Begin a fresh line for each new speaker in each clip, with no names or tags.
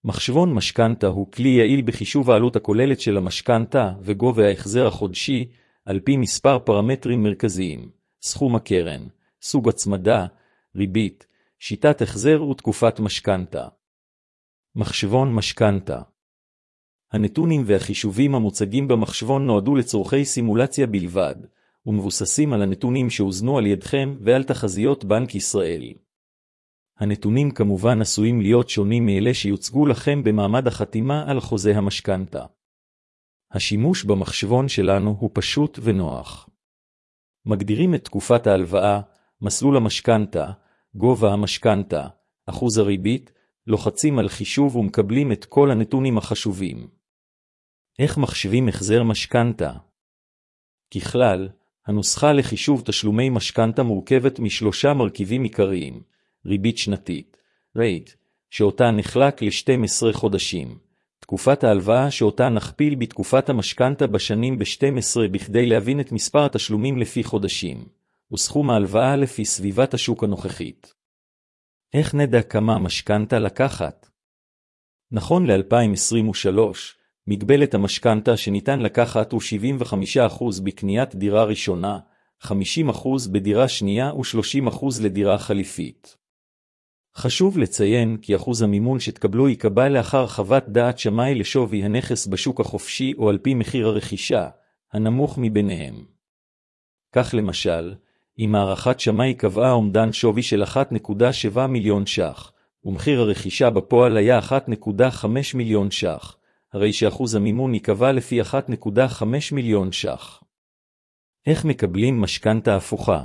מחשבון משכנתה הוא כלי יעיל בחישוב העלות הכוללת של המשכנתה וגובה ההחזר החודשי על פי מספר פרמטרים מרכזיים, סכום הקרן, סוג הצמדה, ריבית, שיטת החזר ותקופת משכנתה. מחשבון משכנתה. הנתונים והחישובים המוצגים במחשבון נועדו לצורכי סימולציה בלבד, ומבוססים על הנתונים שהוזנו על ידכם ועל תחזיות בנק ישראל. הנתונים כמובן עשויים להיות שונים מאלה שיוצגו לכם במעמד החתימה על חוזה המשכנתה. השימוש במחשבון שלנו הוא פשוט ונוח. מגדירים את תקופת ההלוואה, מסלול המשכנתה, גובה המשכנתה, אחוז הריבית, לוחצים על חישוב ומקבלים את כל הנתונים החשובים. איך מחשבים החזר משכנתה? ככלל, הנוסחה לחישוב תשלומי משכנתה מורכבת משלושה מרכיבים עיקריים: ריבית שנתית, rate, שאותה נחלק ל-12 חודשים, תקופת ההלוואה שאותה נכפיל בתקופת המשכנתה בשנים ב-12 בכדי להבין את מספר התשלומים לפי חודשים, וסכום ההלוואה לפי סביבת השוק הנוכחית. איך נדע כמה משכנתה לקחת? נכון ל-2023, מגבלת המשכנתה שניתן לקחת הוא 75% בקניית דירה ראשונה, 50% בדירה שנייה ו-30% לדירה חליפית. חשוב לציין כי אחוז המימון שתקבלו יקבע לאחר חוות דעת שמאי לשווי הנכס בשוק החופשי או על פי מחיר הרכישה, הנמוך מביניהם. כך למשל, אם הערכת שמאי קבעה אומדן שווי של 1.7 מיליון ש"ח, ומחיר הרכישה בפועל היה 1.5 מיליון ש"ח, הרי שאחוז המימון יקבע לפי 1.5 מיליון ש"ח. איך מקבלים משכנתה הפוכה?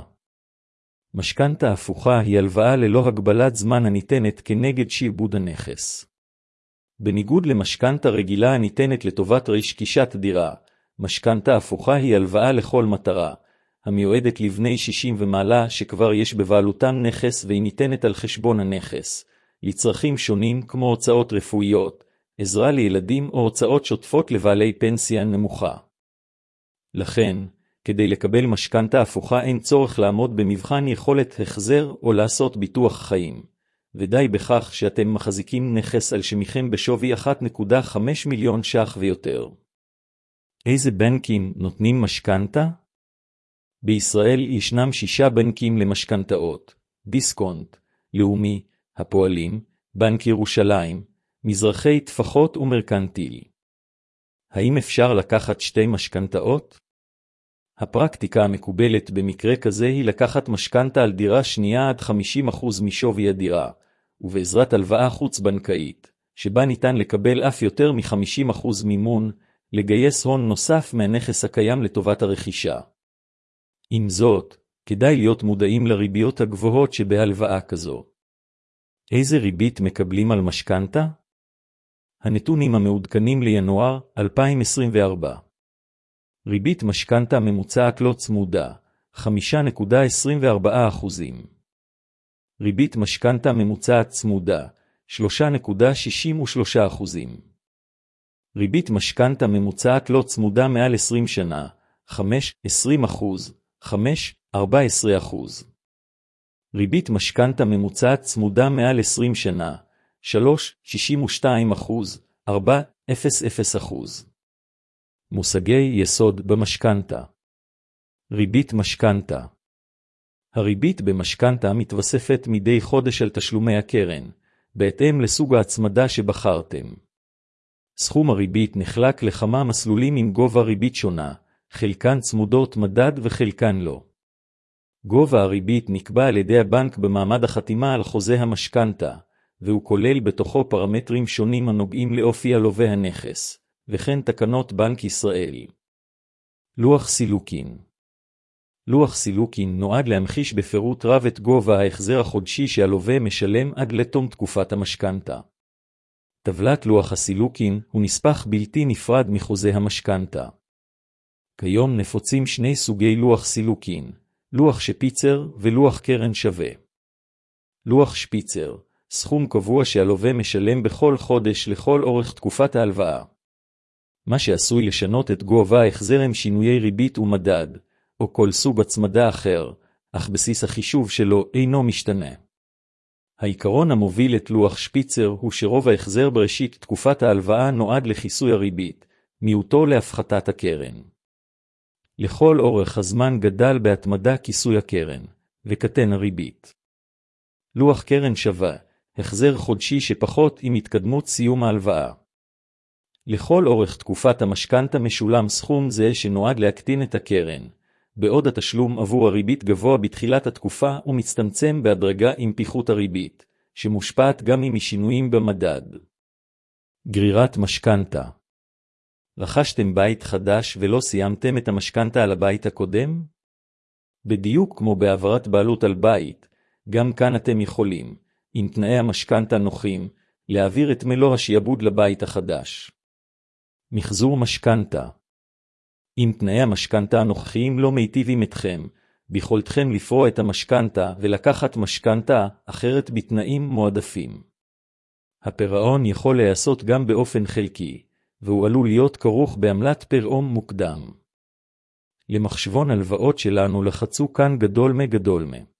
משכנתה הפוכה היא הלוואה ללא הגבלת זמן הניתנת כנגד שעבוד הנכס. בניגוד למשכנתה רגילה הניתנת לטובת רכישת דירה, משכנתה הפוכה היא הלוואה לכל מטרה, המיועדת לבני 60 ומעלה שכבר יש בבעלותם נכס והיא ניתנת על חשבון הנכס, לצרכים שונים כמו הוצאות רפואיות, עזרה לילדים או הוצאות שוטפות לבעלי פנסיה נמוכה. לכן, כדי לקבל משכנתה הפוכה אין צורך לעמוד במבחן יכולת החזר או לעשות ביטוח חיים, ודי בכך שאתם מחזיקים נכס על שמכם בשווי 1.5 מיליון ש"ח ויותר. איזה בנקים נותנים משכנתה? בישראל ישנם 6 בנקים למשכנתאות: דיסקונט, לאומי, הפועלים, בנק ירושלים, מזרחי טפחות ומרקנטיל. האם אפשר לקחת 2 משכנתאות? הפרקטיקה המקובלת במקרה כזה היא לקחת משכנתה על דירה שנייה עד 50% משווי הדירה, ובעזרת הלוואה חוץ-בנקאית, שבה ניתן לקבל אף יותר מ-50% מימון, לגייס הון נוסף מהנכס הקיים לטובת הרכישה. עם זאת, כדאי להיות מודעים לריביות הגבוהות שבהלוואה כזו. איזה ריבית מקבלים על משכנתה? הנתונים המעודכנים לינואר 2024. ריבית משכנתה ממוצעת לא צמודה, 5.24%. ריבית משכנתה ממוצעת צמודה, 3.63%. ריבית משכנתה ממוצעת לא צמודה מעל 20 שנה, 5.20%, 5.14%. ריבית משכנתה ממוצעת צמודה מעל 20 שנה, 3.62%, 4.00%. מושגי יסוד במשכנתה. ריבית משכנתה. הריבית במשכנתה מתווספת מדי חודש על תשלומי הקרן, בהתאם לסוג ההצמדה שבחרתם. סכום הריבית נחלק לכמה מסלולים עם גובה ריבית שונה, חלקן צמודות מדד וחלקן לא. גובה הריבית נקבע על ידי הבנק במעמד החתימה על חוזה המשכנתה, והוא כולל בתוכו פרמטרים שונים הנוגעים לאופי הלווה הנכס, וכן תקנות בנק ישראל. לוח סילוקין. לוח סילוקין נועד להמחיש בפירוט רב את גובה ההחזר החודשי שהלווה משלם עד לתום תקופת המשכנתה. טבלת לוח הסילוקין הוא נספח בלתי נפרד מחוזה המשכנתה. כיום נפוצים 2 סוגי לוח סילוקין, לוח שפיצר ולוח קרן שווה. לוח שפיצר, סכום קבוע שהלווה משלם בכל חודש לכל אורך תקופת ההלוואה. מה שעשוי לשנות את גובה ההחזר הם שינויי ריבית ומדד, או כל סוג הצמדה אחר, אך בסיס החישוב שלו אינו משתנה. העיקרון המוביל את לוח שפיצר הוא שרוב ההחזר בראשית תקופת ההלוואה נועד לכיסוי הריבית, מיעוטו להפחתת הקרן. לכל אורך הזמן גדל בהתמדה כיסוי הקרן, וקטן הריבית. לוח קרן שווה, החזר חודשי שפחות עם התקדמות סיום ההלוואה. לכל אורך תקופת המשכנתה משולם סכום זה שנועד להקטין את הקרן, בעוד התשלום עבור הריבית גבוה בתחילת התקופה ומצטמצם בהדרגה עם פיחות הריבית, שמושפעת גם משינויים במדד. גרירת משכנתה. רכשתם בית חדש ולא סיימתם את המשכנתה על הבית הקודם? בדיוק כמו בהעברת בעלות על בית, גם כאן אתם יכולים, עם תנאי המשכנתה נוחים, להעביר את מלוא השעבוד לבית החדש. מחזור משכנתה. אם תנאי המשכנתה הנוכחיים לא מיטיבים אתכם, ביכולתכם לפרוע את המשכנתה ולקחת משכנתה אחרת בתנאים מועדפים. הפירעון יכול להיעשות גם באופן חלקי, והוא עלול להיות כרוך בעמלת פירעון מוקדם. למחשבון הלוואות שלנו לחצו כאן גדול מגדול מ.